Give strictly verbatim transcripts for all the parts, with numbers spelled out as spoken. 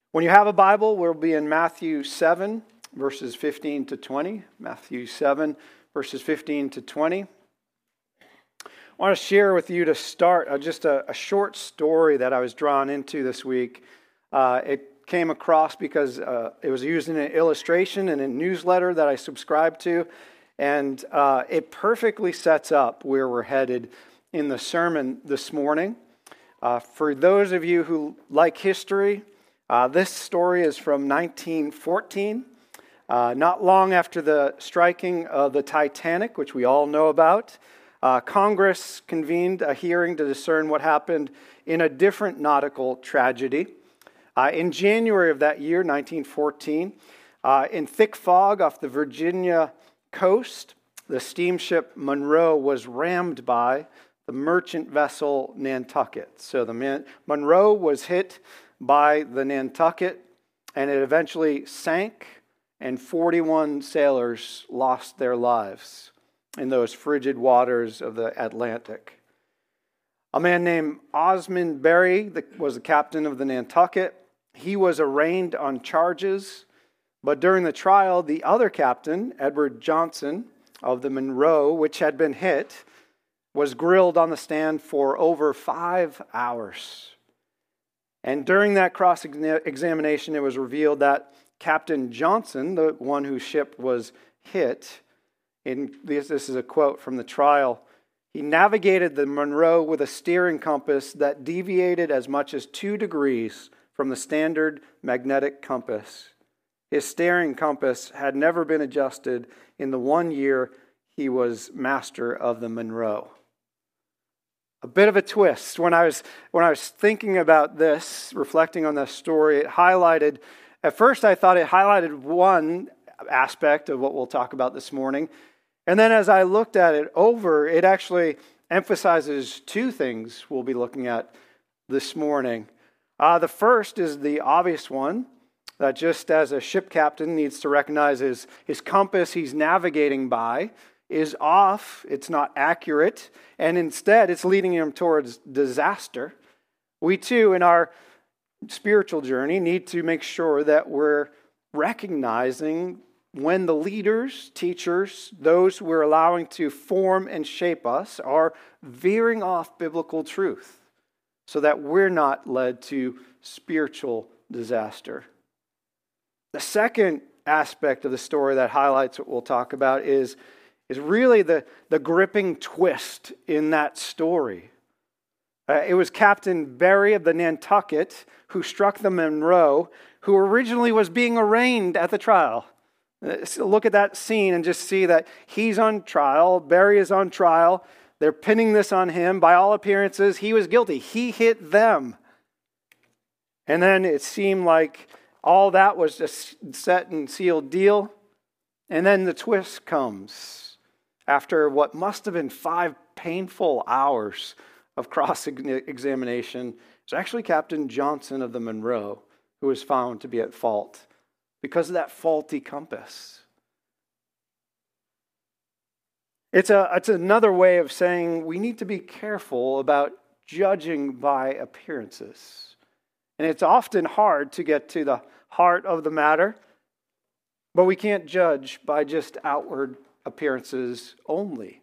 When you have a Bible, we'll be in Matthew seven, verses fifteen to twenty. Matthew seven, verses fifteen to twenty. I want to share with you to start uh, just a, a short story that I was drawn into this week. Uh, it came across because uh, it was used in an illustration in a newsletter that I subscribed to, and uh, it perfectly sets up where we're headed in the sermon this morning. Uh, for those of you who like history, Uh, this story is from nineteen fourteen, uh, not long after the striking of the Titanic, which we all know about. Uh, Congress convened a hearing to discern what happened in a different nautical tragedy. Uh, in January of that year, nineteen fourteen, uh, in thick fog off the Virginia coast, the steamship Monroe was rammed by the merchant vessel Nantucket. So the Man- Monroe was hit by the Nantucket, and it eventually sank, and forty-one sailors lost their lives in those frigid waters of the Atlantic. A man named Osmond Berry was the captain of the Nantucket. He was arraigned on charges, but during the trial, the other captain, Edward Johnson of the Monroe, which had been hit, was grilled on the stand for over five hours. And during that cross-examination, it was revealed that Captain Johnson, the one whose ship was hit, in this, this is a quote from the trial, he navigated the Monroe with a steering compass that deviated as much as two degrees from the standard magnetic compass. His steering compass had never been adjusted in the one year he was master of the Monroe. A bit of a twist. When I was when I was thinking about this, reflecting on this story, it highlighted, at first I thought it highlighted one aspect of what we'll talk about this morning. And then as I looked at it over, it actually emphasizes two things we'll be looking at this morning. Uh, the first is the obvious one, that just as a ship captain needs to recognize his, his compass he's navigating by is off, it's not accurate, and instead it's leading him towards disaster. We too, in our spiritual journey, need to make sure that we're recognizing when the leaders, teachers, those we're allowing to form and shape us are veering off biblical truth so that we're not led to spiritual disaster. The second aspect of the story that highlights what we'll talk about is is really the, the gripping twist in that story. Uh, it was Captain Berry of the Nantucket who struck the Monroe, who originally was being arraigned at the trial. Uh, so look at that scene and just see that he's on trial, Berry is on trial, they're pinning this on him. By all appearances, he was guilty. He hit them. And then it seemed like all that was a set and sealed deal. And then the twist comes. After what must have been five painful hours of cross-examination, it's actually Captain Johnson of the Monroe who was found to be at fault because of that faulty compass. It's a it's another way of saying we need to be careful about judging by appearances. And it's often hard to get to the heart of the matter, but we can't judge by just outward appearances only.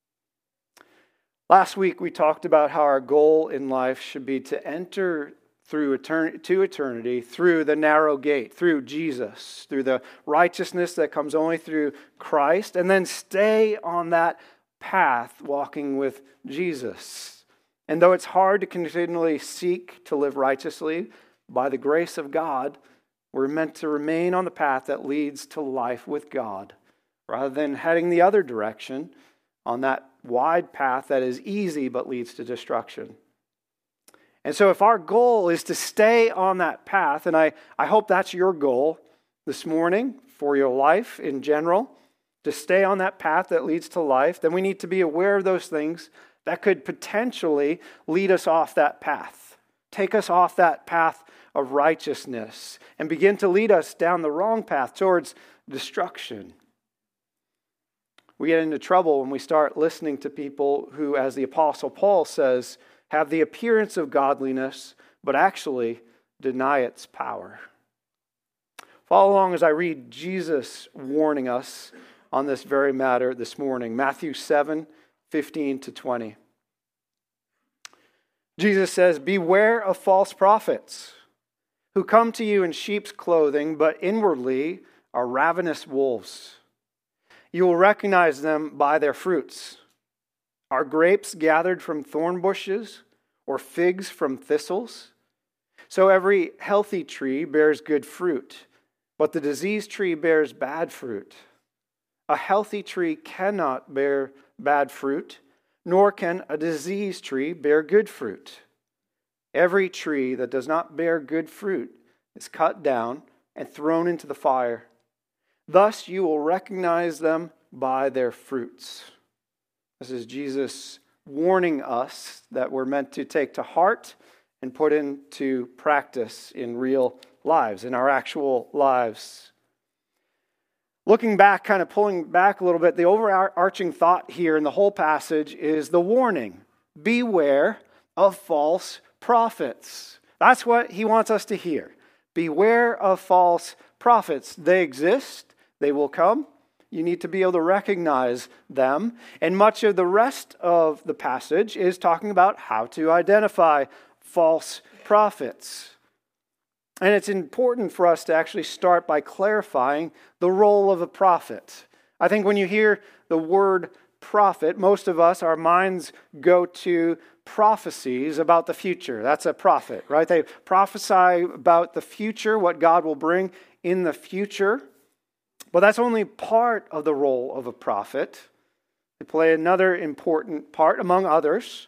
Last week we talked about how our goal in life should be to enter through eternity, to eternity through the narrow gate, through Jesus, through the righteousness that comes only through Christ, and then stay on that path walking with Jesus. And though it's hard to continually seek to live righteously, by the grace of God, we're meant to remain on the path that leads to life with God, rather than heading the other direction on that wide path that is easy but leads to destruction. And so if our goal is to stay on that path, and I, I hope that's your goal this morning for your life in general, to stay on that path that leads to life, then we need to be aware of those things that could potentially lead us off that path, take us off that path of righteousness, and begin to lead us down the wrong path towards destruction. We get into trouble when we start listening to people who, as the Apostle Paul says, have the appearance of godliness, but actually deny its power. Follow along as I read Jesus warning us on this very matter this morning. Matthew seven, fifteen to twenty. Jesus says, "Beware of false prophets who come to you in sheep's clothing, but inwardly are ravenous wolves. You will recognize them by their fruits. Are grapes gathered from thorn bushes or figs from thistles? So every healthy tree bears good fruit, but the diseased tree bears bad fruit. A healthy tree cannot bear bad fruit, nor can a diseased tree bear good fruit. Every tree that does not bear good fruit is cut down and thrown into the fire. Thus you will recognize them by their fruits." This is Jesus warning us that we're meant to take to heart and put into practice in real lives, in our actual lives. Looking back, kind of pulling back a little bit, the overarching thought here in the whole passage is the warning. Beware of false prophets. That's what he wants us to hear. Beware of false prophets. They exist. They will come. You need to be able to recognize them. And much of the rest of the passage is talking about how to identify false prophets. And it's important for us to actually start by clarifying the role of a prophet. I think when you hear the word prophet, most of us, our minds go to prophecies about the future. That's a prophet, right? They prophesy about the future, what God will bring in the future. But that's only part of the role of a prophet. They play another important part among others.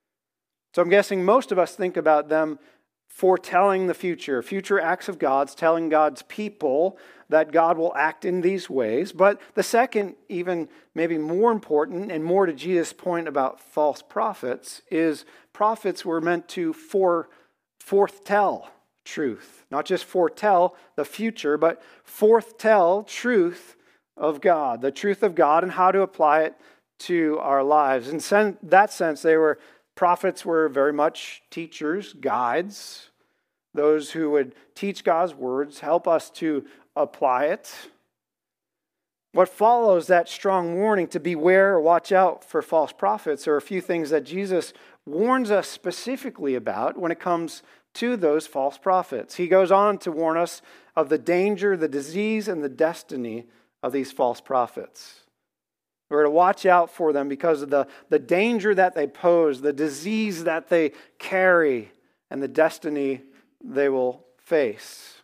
So I'm guessing most of us think about them foretelling the future, future acts of God's, telling God's people that God will act in these ways. But the second, even maybe more important and more to Jesus' point about false prophets, is prophets were meant to fore, foretell truth. Not just foretell the future, but foretell truth of God, the truth of God and how to apply it to our lives. In that sense, they were prophets were very much teachers, guides, those who would teach God's words, help us to apply it. What follows that strong warning to beware or watch out for false prophets are a few things that Jesus warns us specifically about when it comes to those false prophets. He goes on to warn us of the danger, the disease, and the destiny of these false prophets. We're to watch out for them because of the, the danger that they pose, the disease that they carry, and the destiny they will face.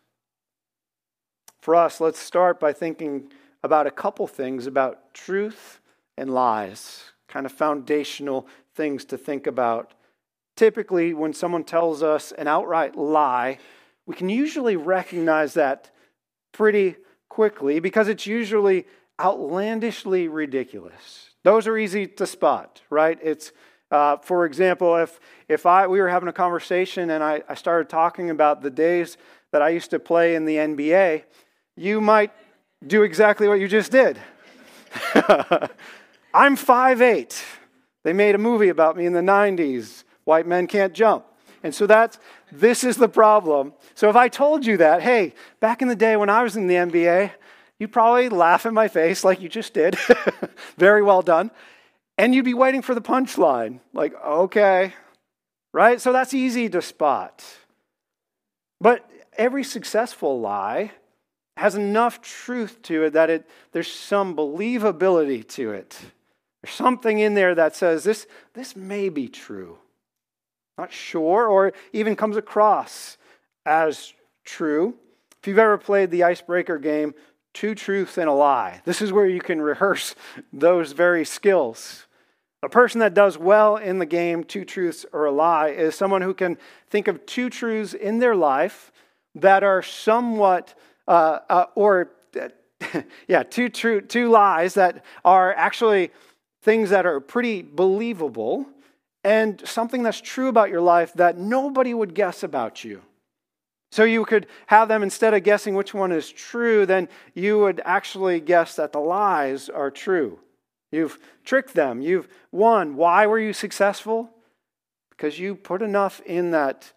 For us, let's start by thinking about a couple things about truth and lies, kind of foundational things to think about. Typically, when someone tells us an outright lie, we can usually recognize that pretty quickly because it's usually outlandishly ridiculous. Those are easy to spot, right? It's, uh, for example, if if I we were having a conversation and I, I started talking about the days that I used to play in the N B A, you might do exactly what you just did. I'm five eight. They made a movie about me in the nineties. White men can't jump. And so that's, this is the problem. So if I told you that, hey, back in the day when I was in the N B A, you'd probably laugh in my face like you just did. Very well done. And you'd be waiting for the punchline. Like, okay. Right? So that's easy to spot. But every successful lie has enough truth to it that it there's some believability to it. There's something in there that says this, this may be true. Not sure, or even comes across as true. If you've ever played the icebreaker game, Two Truths and a Lie, this is where you can rehearse those very skills. A person that does well in the game, Two Truths or a Lie, is someone who can think of two truths in their life that are somewhat, uh, uh, or yeah, two true, two lies that are actually things that are pretty believable, and something that's true about your life that nobody would guess about you. So you could have them, instead of guessing which one is true, then you would actually guess that the lies are true. You've tricked them. You've won. Why were you successful? Because you put enough in that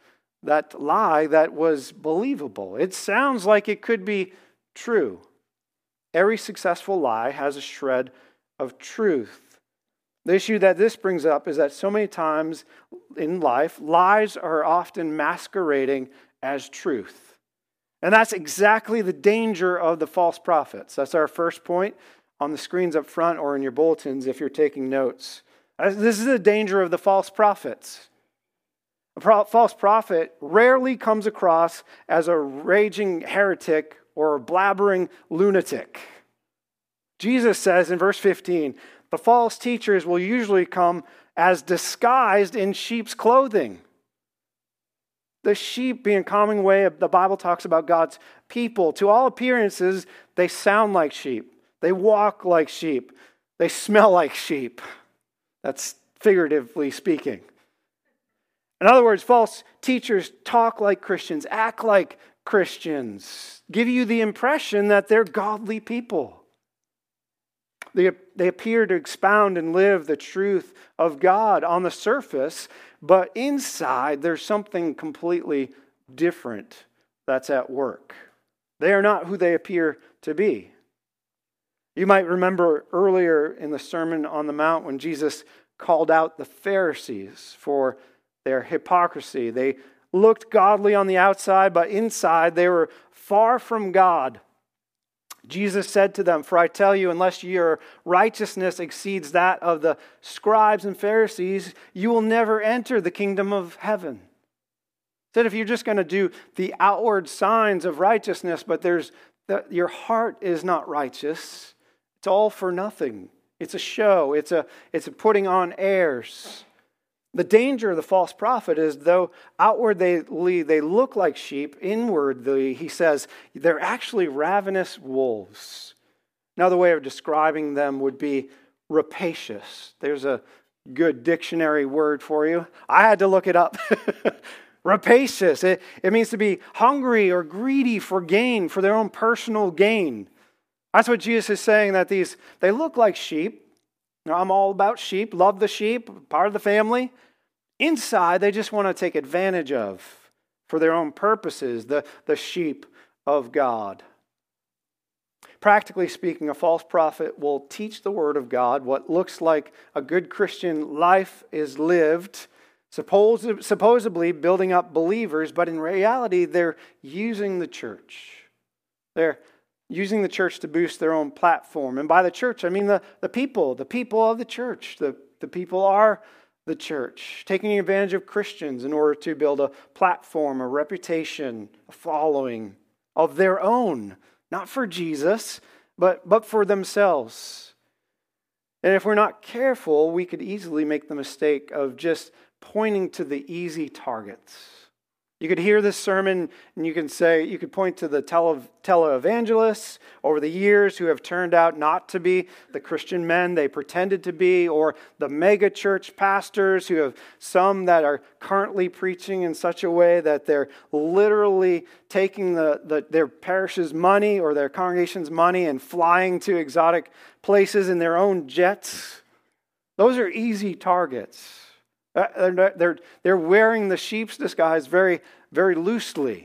that lie that was believable. It sounds like it could be true. Every successful lie has a shred of truth. The issue that this brings up is that so many times in life, lies are often masquerading as truth. And that's exactly the danger of the false prophets. That's our first point on the screens up front or in your bulletins if you're taking notes. This is the danger of the false prophets. A pro- false prophet rarely comes across as a raging heretic or a blabbering lunatic. Jesus says in verse fifteen, the false teachers will usually come as disguised in sheep's clothing. The sheep being a common way the Bible talks about God's people. To all appearances, they sound like sheep. They walk like sheep. They smell like sheep. That's figuratively speaking. In other words, false teachers talk like Christians, act like Christians, give you the impression that they're godly people. They, they appear to expound and live the truth of God on the surface, but inside there's something completely different that's at work. They are not who they appear to be. You might remember earlier in the Sermon on the Mount when Jesus called out the Pharisees for their hypocrisy. They looked godly on the outside, but inside they were far from God. Jesus said to them, "For I tell you, unless your righteousness exceeds that of the scribes and Pharisees, you will never enter the kingdom of heaven." He said if you're just going to do the outward signs of righteousness, but there's the, your heart is not righteous, it's all for nothing. It's a show. It's a, it's a putting on airs. The danger of the false prophet is though outwardly they look like sheep, inwardly, he says, they're actually ravenous wolves. Another way of describing them would be rapacious. There's a good dictionary word for you. I had to look it up. Rapacious. It, it means to be hungry or greedy for gain, for their own personal gain. That's what Jesus is saying, that these, they look like sheep. Now, I'm all about sheep, love the sheep, part of the family. Inside, they just want to take advantage of, for their own purposes, the, the sheep of God. Practically speaking, a false prophet will teach the word of God. What looks like a good Christian life is lived, suppose, supposedly building up believers, but in reality, they're using the church. They're using the church to boost their own platform. And by the church, I mean the, the people, the people of the church. The, the people are the church, taking advantage of Christians in order to build a platform, a reputation, a following of their own, not for Jesus, but, but for themselves. And if we're not careful, we could easily make the mistake of just pointing to the easy targets. You could hear this sermon and you can say, you could point to the tele, televangelists over the years who have turned out not to be the Christian men they pretended to be, or the mega church pastors who have some that are currently preaching in such a way that they're literally taking the, the their parish's money or their congregation's money and flying to exotic places in their own jets. Those are easy targets. They're, they're, they're wearing the sheep's disguise very, very loosely.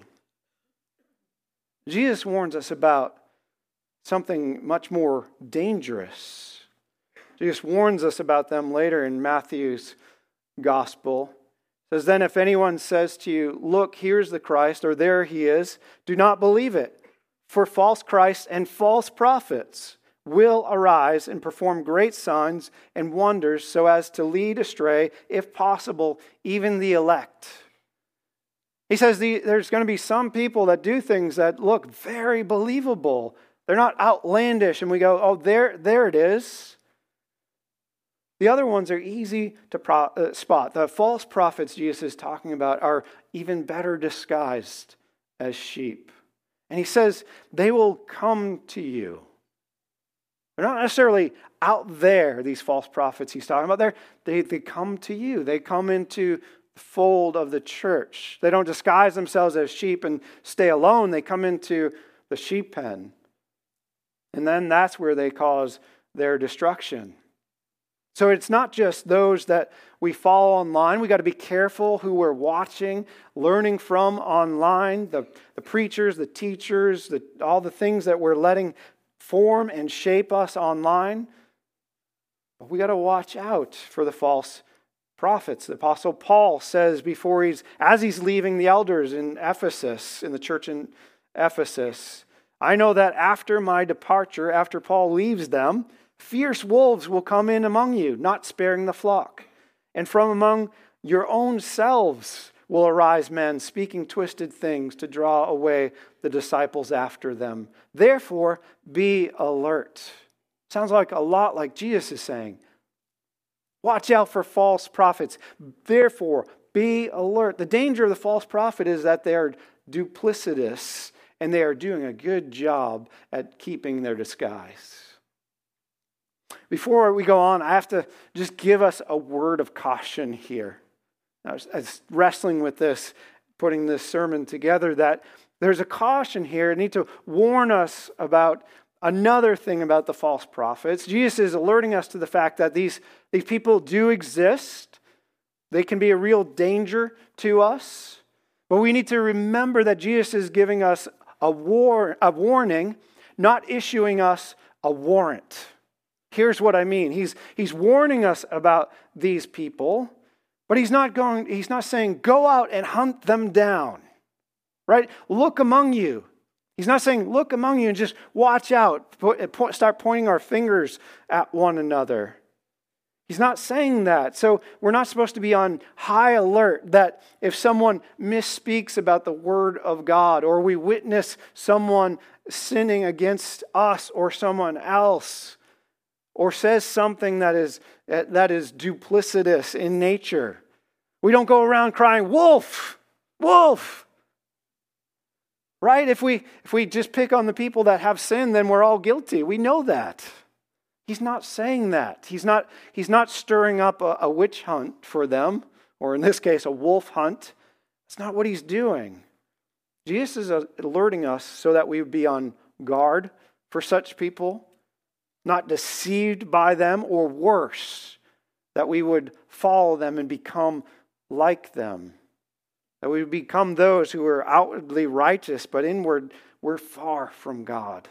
Jesus warns us about something much more dangerous. Jesus warns us about them later in Matthew's gospel. It says, "Then if anyone says to you, 'Look, here's the Christ,' or 'There he is,' do not believe it. For false Christs and false prophets will arise and perform great signs and wonders so as to lead astray, if possible, even the elect." He says the, there's going to be some people that do things that look very believable. They're not outlandish and we go, oh, there, there it is. The other ones are easy to pro, uh, spot. The false prophets Jesus is talking about are even better disguised as sheep. And he says they will come to you. They're not necessarily out there, these false prophets he's talking about. They're, they they come to you. They come into the fold of the church. They don't disguise themselves as sheep and stay alone. They come into the sheep pen. And then that's where they cause their destruction. So it's not just those that we follow online. We got to be careful who we're watching, learning from online, the, the preachers, the teachers, the, all the things that we're letting form and shape us online. But we got to watch out for the false prophets. The Apostle Paul says before he's, as he's leaving the elders in Ephesus, in the church in Ephesus, I know that after my departure, after Paul leaves them, fierce wolves will come in among you, not sparing the flock. And from among your own selves will arise men speaking twisted things to draw away the disciples after them. Therefore, be alert. Sounds like a lot like Jesus is saying. Watch out for false prophets. Therefore, be alert. The danger of the false prophet is that they are duplicitous and they are doing a good job at keeping their disguise. Before we go on, I have to just give us a word of caution here. I was, I was wrestling with this, putting this sermon together, that there's a caution here. I need to warn us about another thing about the false prophets. Jesus is alerting us to the fact that these, these people do exist. They can be a real danger to us. But we need to remember that Jesus is giving us a, war, a warning, not issuing us a warrant. Here's what I mean. He's, he's warning us about these people, but he's not going, he's not saying, go out and hunt them down. Right? Look among you. He's not saying, look among you and just watch out, start pointing our fingers at one another. He's not saying that. So we're not supposed to be on high alert that if someone misspeaks about the word of God, or we witness someone sinning against us or someone else, or says something that is, that is duplicitous in nature, we don't go around crying, wolf, wolf. Right? If we if we just pick on the people that have sinned, then we're all guilty. We know that. He's not saying that. He's not, he's not stirring up a, a witch hunt for them, or in this case, a wolf hunt. That's not what he's doing. Jesus is alerting us so that we would be on guard for such people, not deceived by them, or worse, that we would follow them and become like them. That we become those who are outwardly righteous, but inward we're far from God.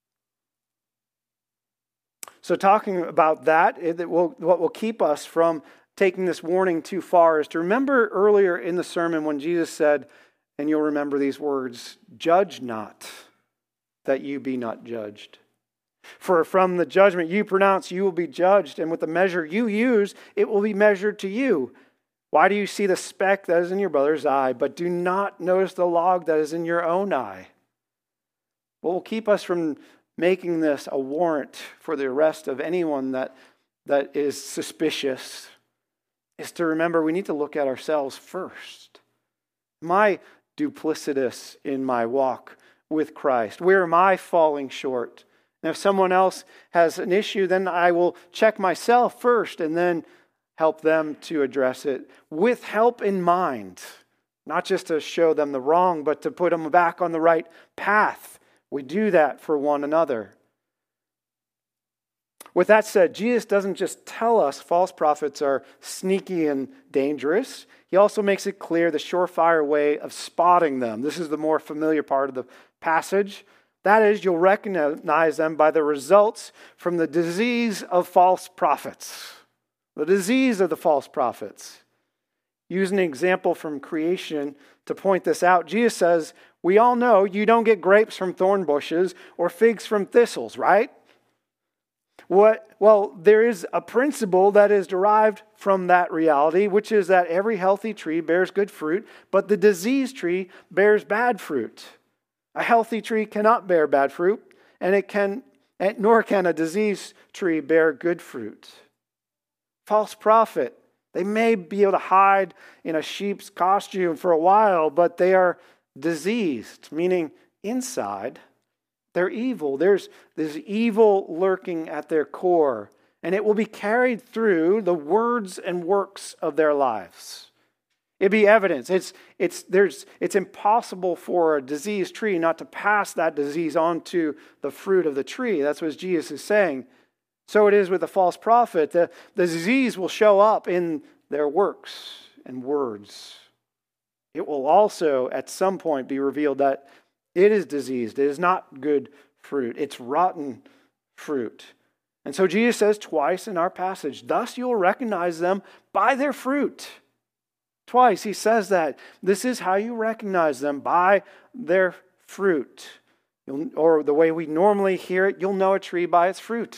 So talking about that, it will, what will keep us from taking this warning too far is to remember earlier in the sermon when Jesus said, and you'll remember these words, judge not, that you be not judged. For from the judgment you pronounce, you will be judged, and with the measure you use, it will be measured to you. Why do you see the speck that is in your brother's eye, but do not notice the log that is in your own eye? What will keep us from making this a warrant for the arrest of anyone that, that is suspicious is to remember we need to look at ourselves first. Am I duplicitous in my walk with Christ? Where am I falling short? And if someone else has an issue, then I will check myself first and then help them to address it with help in mind. Not just to show them the wrong, but to put them back on the right path. We do that for one another. With that said, Jesus doesn't just tell us false prophets are sneaky and dangerous. He also makes it clear the surefire way of spotting them. This is the more familiar part of the passage. That is, you'll recognize them by the results from the disease of false prophets. The disease of the false prophets. Use an example from creation to point this out. Jesus says, we all know you don't get grapes from thorn bushes or figs from thistles, right? What? Well, there is a principle that is derived from that reality, which is that every healthy tree bears good fruit, but the diseased tree bears bad fruit. A healthy tree cannot bear bad fruit, and it can, nor can a diseased tree bear good fruit. False prophet, they may be able to hide in a sheep's costume for a while, but they are diseased, meaning inside they're evil. There's this evil lurking at their core, and it will be carried through the words and works of their lives. It'd be evidence. It's it's there's it's impossible for a diseased tree not to pass that disease on to the fruit of the tree. That's what Jesus is saying. So it is with the false prophet. The, the disease will show up in their works and words. It will also, at some point, be revealed that it is diseased. It is not good fruit. It's rotten fruit. And so Jesus says twice in our passage, thus you will recognize them by their fruit. Twice he says that. This is how you recognize them, by their fruit. You'll, or the way we normally hear it, you'll know a tree by its fruit.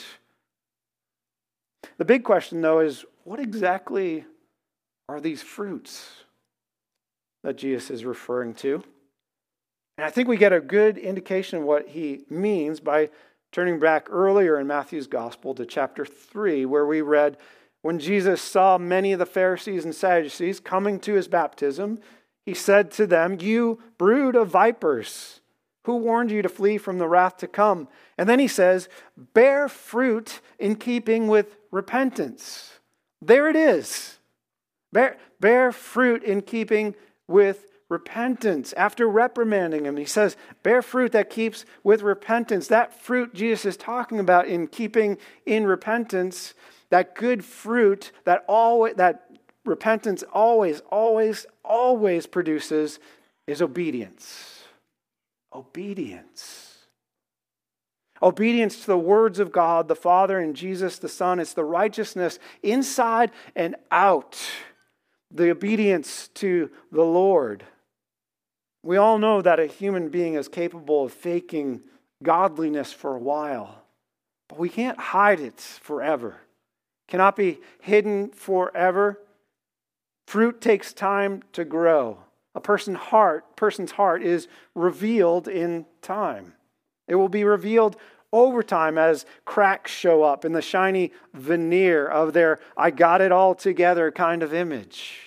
The big question, though, is what exactly are these fruits that Jesus is referring to? And I think we get a good indication of what he means by turning back earlier in Matthew's Gospel to chapter three, where we read, when Jesus saw many of the Pharisees and Sadducees coming to his baptism, he said to them, you brood of vipers, who warned you to flee from the wrath to come? And then he says, bear fruit in keeping with repentance. There it is. Bear, bear fruit in keeping with repentance. After reprimanding him, he says, bear fruit that keeps with repentance. That fruit Jesus is talking about in keeping in repentance, that good fruit that always, that repentance always, always, always produces is obedience. Obedience. Obedience to the words of God, the Father, and Jesus, the Son. It's the righteousness inside and out. The obedience to the Lord. We all know that a human being is capable of faking godliness for a while, but we can't hide it forever. Cannot be hidden forever. Fruit takes time to grow. A person's heart, person's heart is revealed in time. It will be revealed over time as cracks show up in the shiny veneer of their I got it all together kind of image.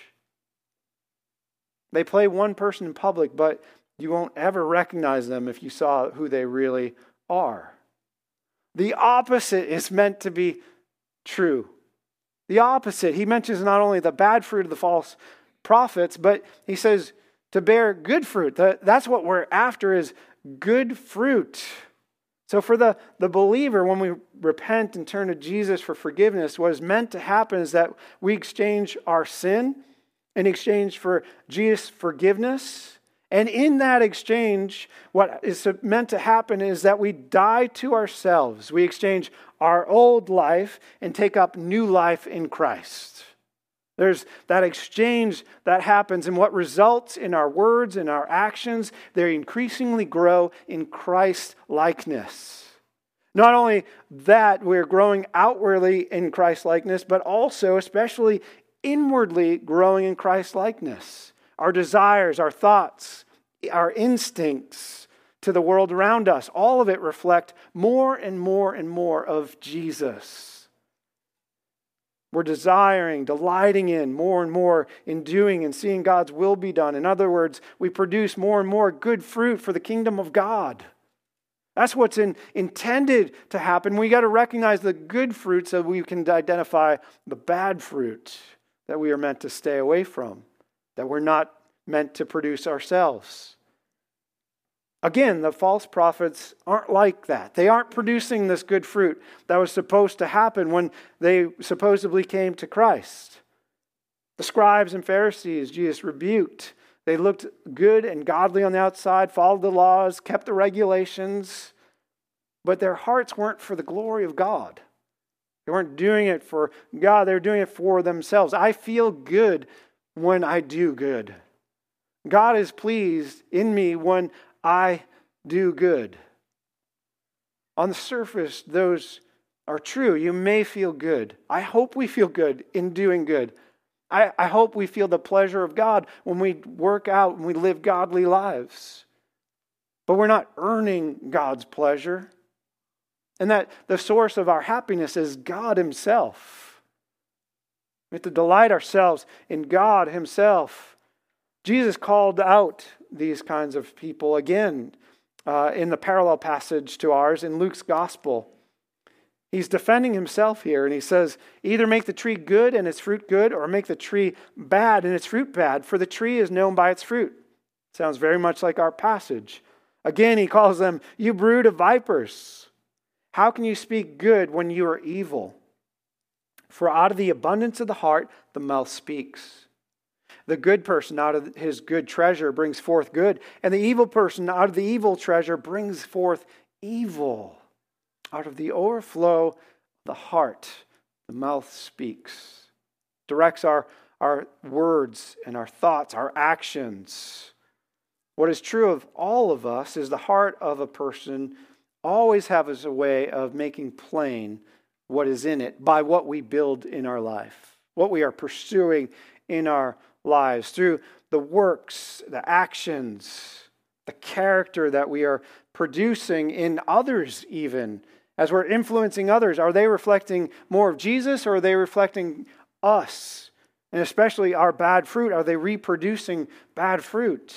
They play one person in public, but you won't ever recognize them if you saw who they really are. The opposite is meant to be true. The opposite. He mentions not only the bad fruit of the false prophets, but he says to bear good fruit. That's what we're after, is good fruit. So for the, the believer, when we repent and turn to Jesus for forgiveness, what is meant to happen is that we exchange our sin in exchange for Jesus' forgiveness. And in that exchange, what is meant to happen is that we die to ourselves. We exchange our old life and take up new life in Christ. There's that exchange that happens, and what results in our words and our actions, they increasingly grow in Christ likeness. Not only that, we're growing outwardly in Christ likeness, but also, especially inwardly, growing in Christ likeness. Our desires, our thoughts, our instincts to the world around us, all of it reflect more and more and more of Jesus. We're desiring, delighting in more and more in doing and seeing God's will be done. In other words, we produce more and more good fruit for the kingdom of God. That's what's in, intended to happen. We got to recognize the good fruit so we can identify the bad fruit that we are meant to stay away from, that we're not meant to produce ourselves. Again, the false prophets aren't like that. They aren't producing this good fruit that was supposed to happen when they supposedly came to Christ. The scribes and Pharisees Jesus rebuked. They looked good and godly on the outside, followed the laws, kept the regulations, but their hearts weren't for the glory of God. They weren't doing it for God. They were doing it for themselves. I feel good when I do good. God is pleased in me when I do good. On the surface, those are true. You may feel good. I hope we feel good in doing good. I, I hope we feel the pleasure of God when we work out and we live godly lives. But we're not earning God's pleasure. And that the source of our happiness is God Himself. We have to delight ourselves in God Himself. Jesus called out these kinds of people again uh, in the parallel passage to ours in Luke's Gospel. He's defending himself here, and he says, either make the tree good and its fruit good, or make the tree bad and its fruit bad, for the tree is known by its fruit. Sounds very much like our passage. Again, he calls them, you brood of vipers. How can you speak good when you are evil? For out of the abundance of the heart, the mouth speaks. The good person out of his good treasure brings forth good, and the evil person out of the evil treasure brings forth evil. Out of the overflow of the heart, the mouth speaks. Directs our, our words and our thoughts, our actions. What is true of all of us is the heart of a person always has a way of making plain what is in it by what we build in our life, what we are pursuing in our lives, through the works, the actions, the character that we are producing in others even. As we're influencing others, are they reflecting more of Jesus or are they reflecting us? And especially our bad fruit, are they reproducing bad fruit?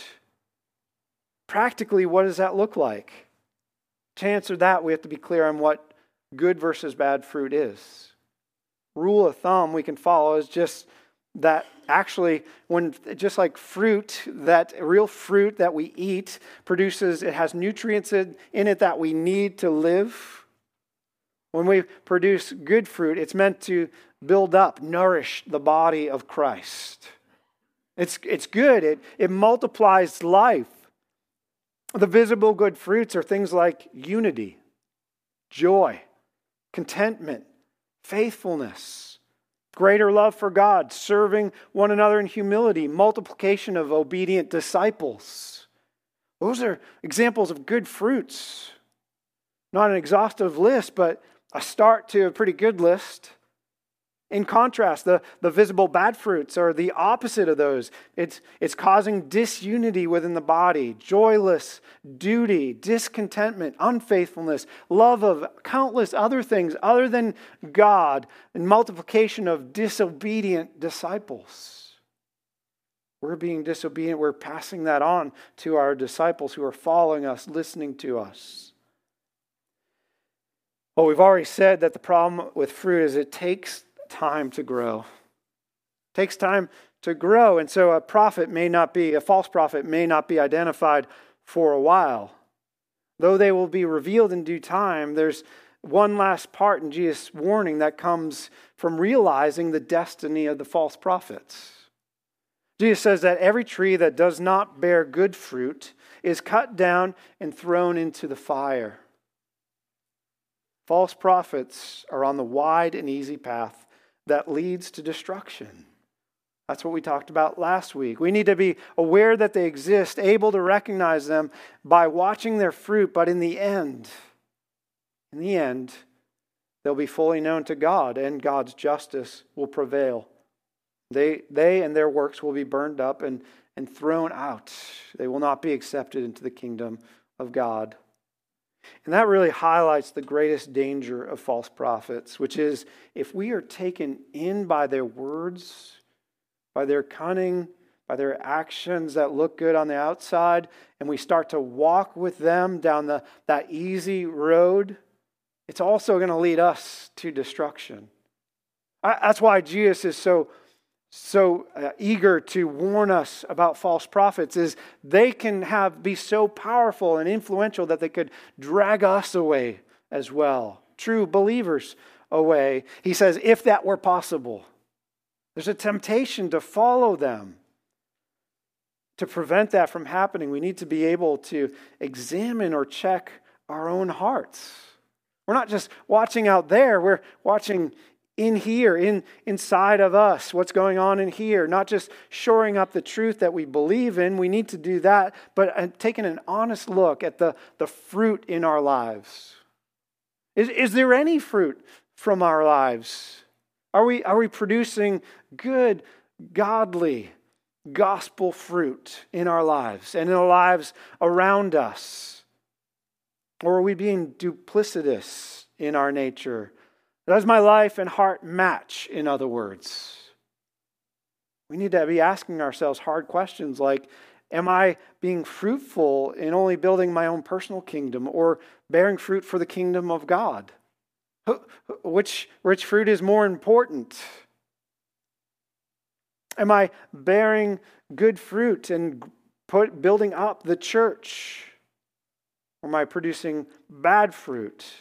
Practically, what does that look like? To answer that, we have to be clear on what good versus bad fruit is. Rule of thumb we can follow is just that actually, when just like fruit, that real fruit that we eat produces, it has nutrients in it that we need to live. When we produce good fruit, it's meant to build up, nourish the body of Christ. It's, it's good. It, it multiplies life. The visible good fruits are things like unity, joy, contentment, faithfulness, greater love for God, serving one another in humility, multiplication of obedient disciples. Those are examples of good fruits. Not an exhaustive list, but a start to a pretty good list. In contrast, the, the visible bad fruits are the opposite of those. It's, it's causing disunity within the body, joyless duty, discontentment, unfaithfulness, love of countless other things other than God, and multiplication of disobedient disciples. We're being disobedient. We're passing that on to our disciples who are following us, listening to us. Well, we've already said that the problem with fruit is it takes time to grow. It takes time to grow. And so a prophet may not be, a false prophet may not be identified for a while. Though they will be revealed in due time, there's one last part in Jesus' warning that comes from realizing the destiny of the false prophets. Jesus says that every tree that does not bear good fruit is cut down and thrown into the fire. False prophets are on the wide and easy path that leads to destruction. That's what we talked about last week. We need to be aware that they exist, able to recognize them by watching their fruit, but in the end, in the end, they'll be fully known to God and God's justice will prevail. They, they and their works will be burned up and, and thrown out. They will not be accepted into the kingdom of God. And that really highlights the greatest danger of false prophets, which is if we are taken in by their words, by their cunning, by their actions that look good on the outside, and we start to walk with them down the, that easy road, it's also going to lead us to destruction. I, that's why Jesus is so so uh, eager to warn us about false prophets, is they can have be so powerful and influential that they could drag us away as well, true believers away. He says, if that were possible, there's a temptation to follow them. To prevent that from happening, we need to be able to examine or check our own hearts. We're not just watching out there, we're watching in here, in inside of us, what's going on in here, not just shoring up the truth that we believe in. We need to do that, but taking an honest look at the, the fruit in our lives. Is, is there any fruit from our lives? Are we, are we producing good, godly, gospel fruit in our lives and in the lives around us? Or are we being duplicitous in our nature? Does my life and heart match, in other words? We need to be asking ourselves hard questions like, am I being fruitful in only building my own personal kingdom or bearing fruit for the kingdom of God? Which, which fruit is more important? Am I bearing good fruit and put, building up the church? Or am I producing bad fruit?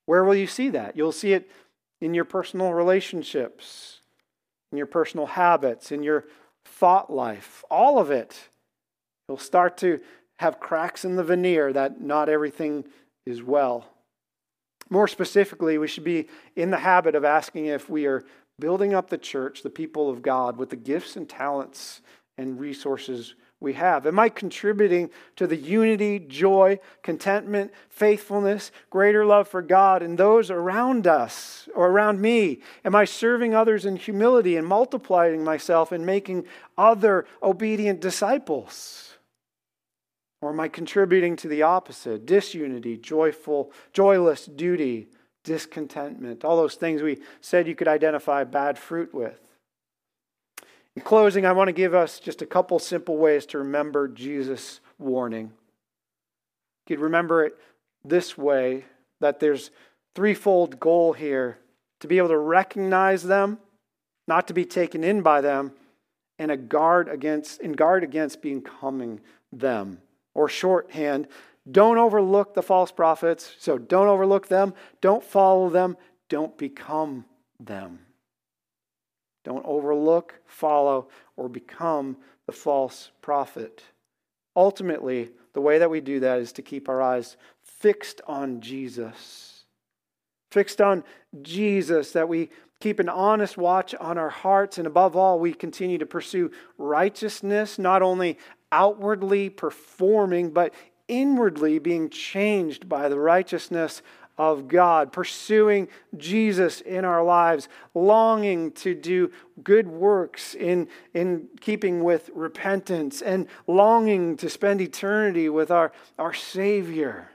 Where will you see that? You'll see it in your personal relationships, in your personal habits, in your thought life, all of it. You'll start to have cracks in the veneer that not everything is well. More specifically, we should be in the habit of asking if we are building up the church, the people of God, with the gifts and talents and resources we have. Am I contributing to the unity, joy, contentment, faithfulness, greater love for God and those around us or around me? Am I serving others in humility and multiplying myself and making other obedient disciples? Or am I contributing to the opposite? Disunity, joyful, joyless duty, discontentment. All those things we said you could identify bad fruit with. In closing, I want to give us just a couple simple ways to remember Jesus' warning. You could remember it this way, that there's threefold goal here: to be able to recognize them, not to be taken in by them, and a guard against, and guard against becoming them. Or shorthand, don't overlook the false prophets. So don't overlook them. Don't follow them. Don't become them. Don't overlook, follow, or become the false prophet. Ultimately, the way that we do that is to keep our eyes fixed on Jesus. Fixed on Jesus, that we keep an honest watch on our hearts, and above all, we continue to pursue righteousness, not only outwardly performing, but inwardly being changed by the righteousness of God, pursuing Jesus in our lives, longing to do good works in, in keeping with repentance, and longing to spend eternity with our, our Savior.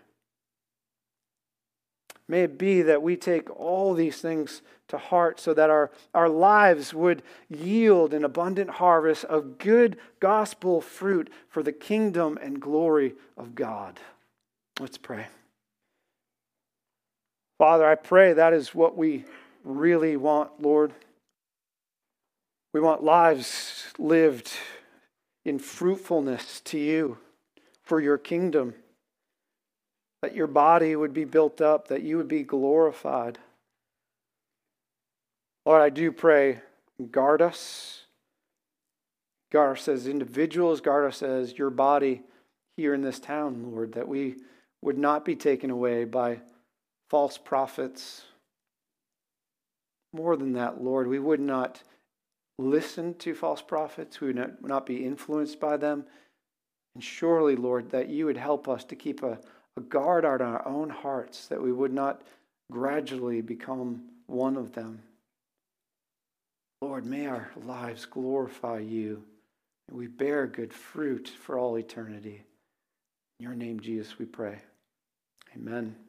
May it be that we take all these things to heart so that our, our lives would yield an abundant harvest of good gospel fruit for the kingdom and glory of God. Let's pray. Father, I pray that is what we really want, Lord. We want lives lived in fruitfulness to you for your kingdom. That your body would be built up, that you would be glorified. Lord, I do pray, guard us. Guard us as individuals, guard us as your body here in this town, Lord, that we would not be taken away by false prophets. More than that, Lord, we would not listen to false prophets. We would not, not be influenced by them. And surely, Lord, that you would help us to keep a A guard on our own hearts, that we would not gradually become one of them. Lord, may our lives glorify you, and we bear good fruit for all eternity. In your name, Jesus, we pray. Amen.